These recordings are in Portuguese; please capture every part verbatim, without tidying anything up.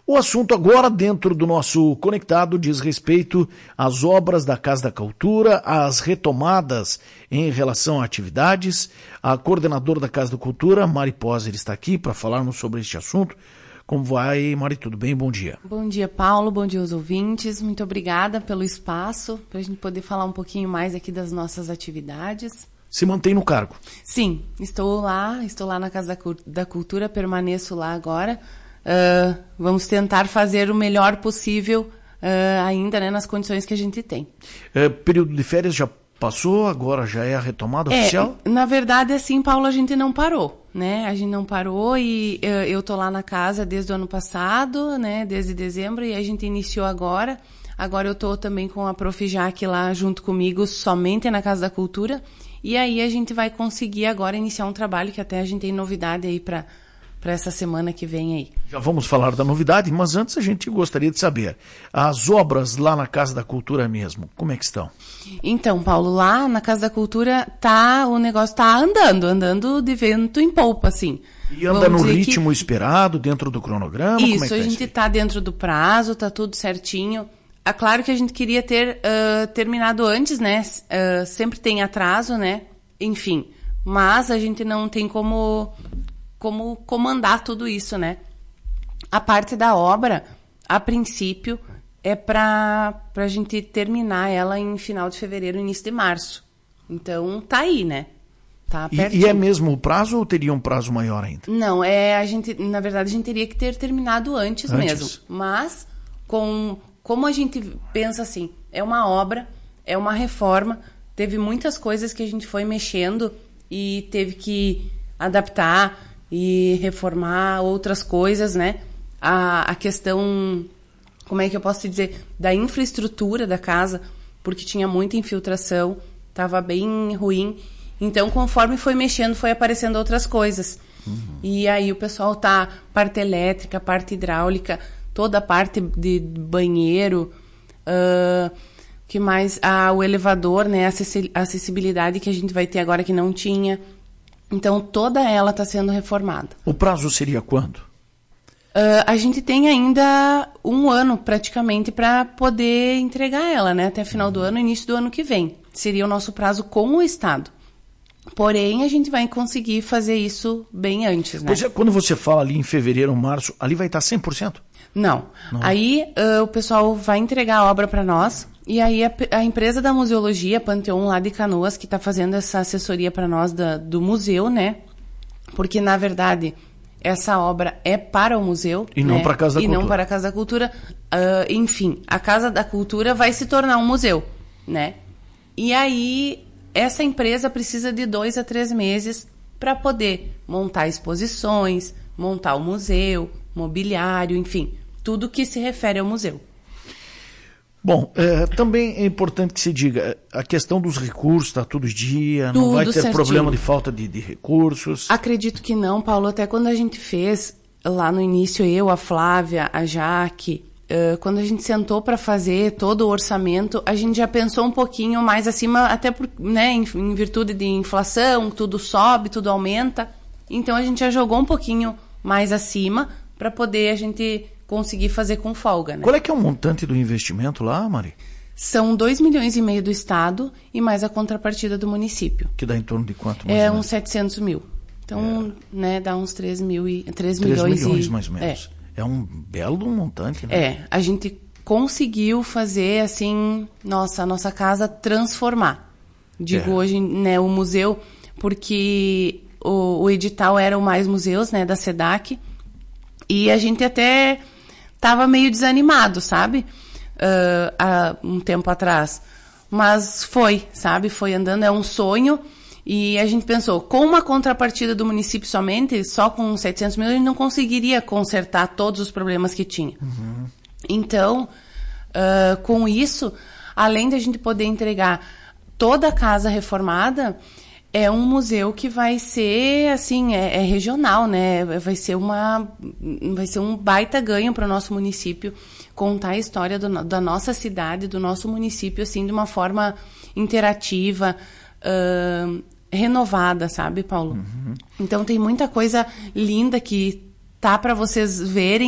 O assunto agora dentro do nosso Conectado diz respeito às obras da Casa da Cultura, às retomadas em relação a atividades. A coordenadora da Casa da Cultura, Mari Poser, está aqui para falarmos sobre este assunto. Como vai, Mari? Tudo bem? Bom dia. Bom dia, Paulo. Bom dia aos ouvintes. Muito obrigada pelo espaço para a gente poder falar um pouquinho mais aqui das nossas atividades. Se mantém no cargo? Sim, estou lá, estou lá na Casa da Cultura, permaneço lá agora. Uh, vamos tentar fazer o melhor possível uh, ainda, né, nas condições que a gente tem. É, período de férias já passou, agora já é a retomada é, oficial? Na verdade, assim, Paulo, a gente não parou, né? A gente não parou e uh, eu tô lá na casa desde o ano passado, né? Desde dezembro, e a gente iniciou agora. Agora eu tô também com a Prof Jaque lá junto comigo, somente na Casa da Cultura. E aí a gente vai conseguir agora iniciar um trabalho que até a gente tem novidade aí para para essa semana que vem aí. Já vamos falar da novidade, mas antes a gente gostaria de saber, as obras lá na Casa da Cultura mesmo, como é que estão? Então, Paulo, lá na Casa da Cultura tá, o negócio tá andando, andando de vento em polpa, assim. E anda no ritmo que... esperado, dentro do cronograma? Isso, como é que a tá gente tá dentro do prazo, tá tudo certinho. É claro que a gente queria ter uh, terminado antes, né? Uh, sempre tem atraso, né? Enfim, mas a gente não tem como... como comandar tudo isso, né? A parte da obra, a princípio, é para a gente terminar ela em final de fevereiro, início de março. Então, tá aí, né? Tá pertinho. E, e é mesmo o prazo ou teria um prazo maior ainda? Não, é, a gente, na verdade, a gente teria que ter terminado antes, antes. mesmo. Mas, com, como a gente pensa assim, é uma obra, é uma reforma, teve muitas coisas que a gente foi mexendo e teve que adaptar e reformar outras coisas, né? A, a questão, como é que eu posso te dizer, da infraestrutura da casa, porque tinha muita infiltração, estava bem ruim. Então, conforme foi mexendo, foi aparecendo outras coisas. Uhum. E aí o pessoal tá, parte elétrica, parte hidráulica, toda a parte de banheiro, uh, que mais? Ah, o elevador, né? A acessibilidade que a gente vai ter agora que não tinha. Então, toda ela está sendo reformada. O prazo seria quando? Uh, a gente tem ainda um ano, praticamente, para poder entregar ela, né? Até final do ano, início do ano que vem. Seria o nosso prazo com o Estado. Porém, a gente vai conseguir fazer isso bem antes, né? Pois é, quando você fala ali em fevereiro, março, ali vai estar cem por cento? Não. Não. Aí, uh, o pessoal vai entregar a obra para nós. E aí a, a empresa da museologia, Panteon, lá de Canoas, que está fazendo essa assessoria para nós da, do museu, né? Porque, na verdade, essa obra é para o museu. E não né? para a Casa da e Cultura. E não para a Casa da Cultura. Uh, enfim, a Casa da Cultura vai se tornar um museu, né? E aí, essa empresa precisa de dois a três meses para poder montar exposições, montar o museu, mobiliário, enfim, tudo que se refere ao museu. Bom, é, também é importante que se diga, a questão dos recursos está todo dia, tudo não vai ter certinho. Problema de falta de, de recursos? Acredito que não, Paulo, até quando a gente fez, lá no início, eu, a Flávia, a Jaque, uh, quando a gente sentou para fazer todo o orçamento, a gente já pensou um pouquinho mais acima, até por, né, em, em virtude de inflação, tudo sobe, tudo aumenta, então a gente já jogou um pouquinho mais acima para poder a gente conseguir fazer com folga, né? Qual é que é o montante do investimento lá, Mari? São dois milhões e meio do Estado e mais a contrapartida do município. Que dá em torno de quanto? Mais é uns setecentos mil. Então, é. né, dá uns três mil e três milhões, milhões e, mais ou menos. É. é um belo montante, né? É, a gente conseguiu fazer assim, nossa, a nossa casa transformar. Digo é. hoje, né, o museu, porque o, o edital era o Mais Museus, né, da SEDAC, e a gente até tava meio desanimado, sabe? Uh, há um tempo atrás. Mas foi, sabe? Foi andando, é um sonho. E a gente pensou, com uma contrapartida do município somente, só com setecentos mil, a gente não conseguiria consertar todos os problemas que tinha. Uhum. Então, uh, com isso, além de a gente poder entregar toda a casa reformada, é um museu que vai ser, assim, é, é regional, né? Vai ser uma, vai ser um baita ganho para o nosso município contar a história do, da nossa cidade, do nosso município, assim, de uma forma interativa, uh, renovada, sabe, Paulo? Uhum. Então tem muita coisa linda que tá para vocês verem,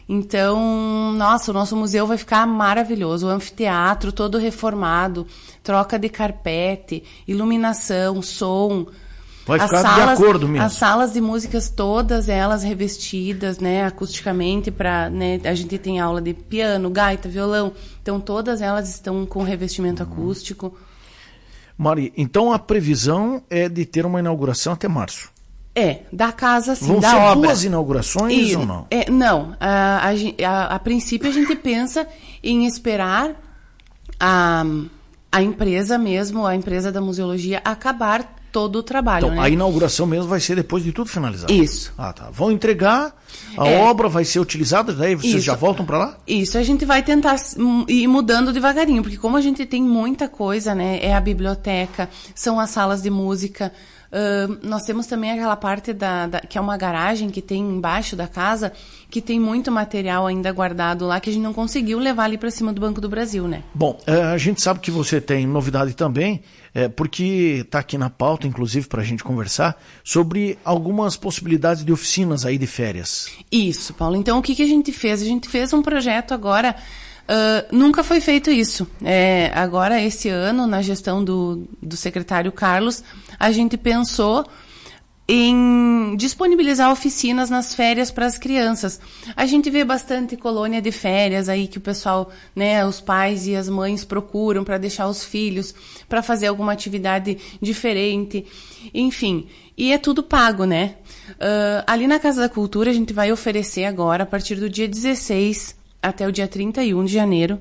Então, nossa, o nosso museu vai ficar maravilhoso. O anfiteatro todo reformado, troca de carpete, iluminação, som. Vai as ficar salas, de acordo mesmo. As salas de músicas, todas elas revestidas, né, acusticamente, para, né, a gente tem aula de piano, gaita, violão. Então, todas elas estão com revestimento uhum. acústico. Mari, então a previsão é de ter uma inauguração até março. É, da casa, sim, Vão da ser obra. duas inaugurações e, ou não? É, não, a, a, a, a princípio a gente pensa em esperar a, a empresa mesmo, a empresa da museologia, acabar todo o trabalho. Então, né? A inauguração mesmo vai ser depois de tudo finalizado? Isso. Ah, tá. Vão entregar, a é. obra vai ser utilizada, daí vocês Isso. já voltam para lá? Isso, a gente vai tentar ir mudando devagarinho, porque como a gente tem muita coisa, né? É a biblioteca, são as salas de música. Uh, nós temos também aquela parte da, da, que é uma garagem que tem embaixo da casa, que tem muito material ainda guardado lá, que a gente não conseguiu levar ali para cima do Banco do Brasil, né? Bom, a gente sabe que você tem novidade também, é, porque está aqui na pauta, inclusive, para a gente conversar, sobre algumas possibilidades de oficinas aí de férias. Isso, Paulo. Então, o que, que a gente fez? A gente fez um projeto agora... Uh, nunca foi feito isso. É, agora, esse ano, na gestão do, do secretário Carlos, a gente pensou em disponibilizar oficinas nas férias para as crianças. A gente vê bastante colônia de férias aí que o pessoal, né, os pais e as mães procuram para deixar os filhos, para fazer alguma atividade diferente, enfim. E é tudo pago, né? Uh, ali na Casa da Cultura, a gente vai oferecer agora, a partir do dia dezesseis até o dia trinta e um de janeiro,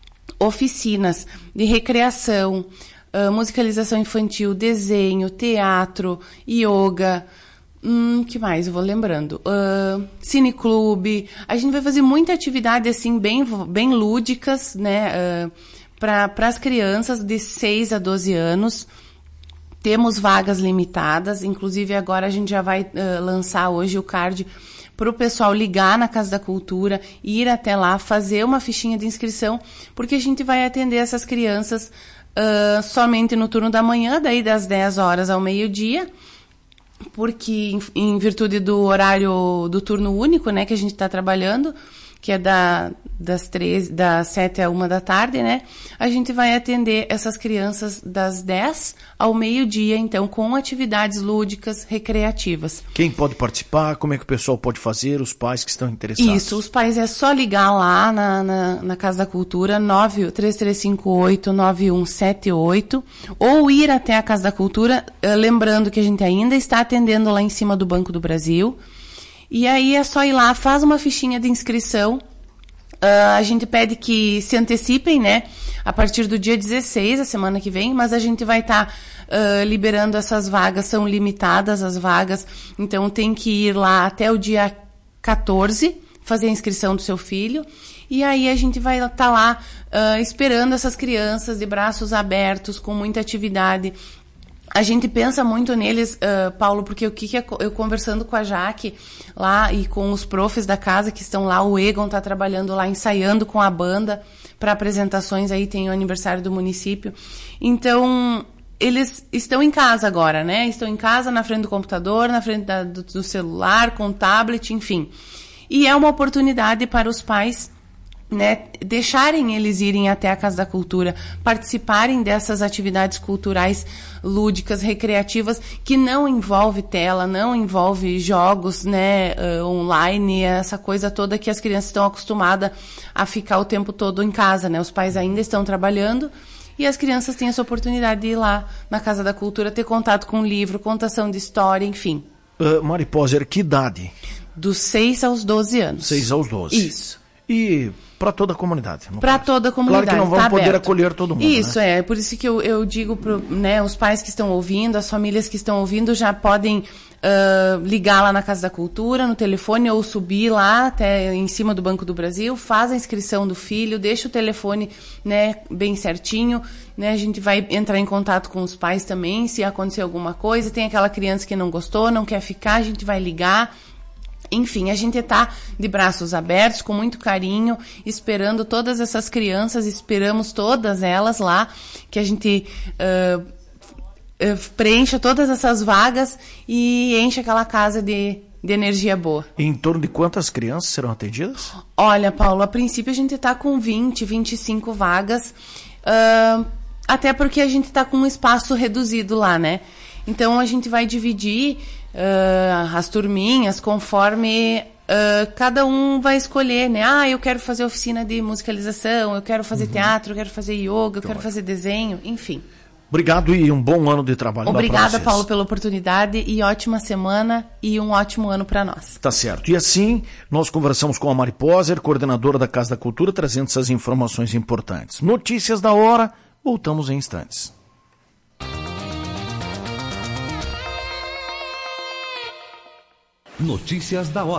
oficinas de recreação, uh, musicalização infantil, desenho, teatro, yoga, hum, que mais eu vou lembrando? Uh, cineclube. A gente vai fazer muita atividade assim, bem, bem lúdicas, né, uh, para as crianças de seis a doze anos. Temos vagas limitadas, inclusive agora a gente já vai uh, lançar hoje o card para o pessoal ligar na Casa da Cultura, ir até lá, fazer uma fichinha de inscrição, porque a gente vai atender essas crianças uh, somente no turno da manhã, daí das dez horas ao meio-dia, porque em, em virtude do horário do turno único, né, que a gente está trabalhando, que é da, das, treze, das sete a uma da tarde, né? A gente vai atender essas crianças das dez ao meio-dia, então, com atividades lúdicas, recreativas. Quem pode participar? Como é que o pessoal pode fazer? Os pais que estão interessados? Isso, os pais é só ligar lá na, na, na Casa da Cultura, nove três três cinco oito nove um sete oito, ou ir até a Casa da Cultura, lembrando que a gente ainda está atendendo lá em cima do Banco do Brasil. E aí é só ir lá, faz uma fichinha de inscrição. Uh, a gente pede que se antecipem, né? A partir do dia dezesseis, a semana que vem, mas a gente vai estar tá, uh, liberando essas vagas, são limitadas as vagas, então tem que ir lá até o dia quatorze, fazer a inscrição do seu filho, e aí a gente vai estar tá lá uh, esperando essas crianças de braços abertos, com muita atividade. A gente pensa muito neles, uh, Paulo, porque o que, que eu conversando com a Jaque lá e com os profs da casa que estão lá, o Egon está trabalhando lá, ensaiando com a banda para apresentações, aí tem o aniversário do município. Então, eles estão em casa agora, né? Estão em casa, na frente do computador, na frente da, do, do celular, com tablet, enfim. E é uma oportunidade para os pais, né, deixarem eles irem até a Casa da Cultura, participarem dessas atividades culturais lúdicas, recreativas, que não envolve tela, não envolve jogos, né, uh, online, essa coisa toda que as crianças estão acostumadas a ficar o tempo todo em casa, né? Os pais ainda estão trabalhando e as crianças têm essa oportunidade de ir lá na Casa da Cultura, ter contato com o livro, contação de história, enfim. Uh, Mari Poser, que idade? Dos seis aos doze anos. seis aos doze. Isso. E para toda a comunidade. Para toda a comunidade. Claro que não vão tá poder aberto. acolher todo mundo. Isso, né? é. Por isso que eu, eu digo para, né, os pais que estão ouvindo, as famílias que estão ouvindo, já podem uh, ligar lá na Casa da Cultura, no telefone, ou subir lá até em cima do Banco do Brasil, faz a inscrição do filho, deixa o telefone, né, bem certinho, né, a gente vai entrar em contato com os pais também, se acontecer alguma coisa, tem aquela criança que não gostou, não quer ficar, a gente vai ligar. Enfim, a gente está de braços abertos, com muito carinho, esperando todas essas crianças, esperamos todas elas lá, que a gente uh, uh, preencha todas essas vagas e enche aquela casa de de energia boa. Em torno de quantas crianças serão atendidas? Olha, Paulo, a princípio a gente está com vinte, vinte e cinco vagas, uh, até porque a gente está com um espaço reduzido lá, né? Então a gente vai dividir uh, as turminhas conforme uh, cada um vai escolher, né? Ah, eu quero fazer oficina de musicalização, eu quero fazer uhum. teatro, eu quero fazer yoga, eu então, quero fazer desenho, enfim. Obrigado e um bom ano de trabalho. Obrigada, Paulo, pela oportunidade e ótima semana e um ótimo ano para nós. Tá certo. E assim, nós conversamos com a Mari Poser, coordenadora da Casa da Cultura, trazendo essas informações importantes. Notícias da hora, voltamos em instantes. Notícias da hora.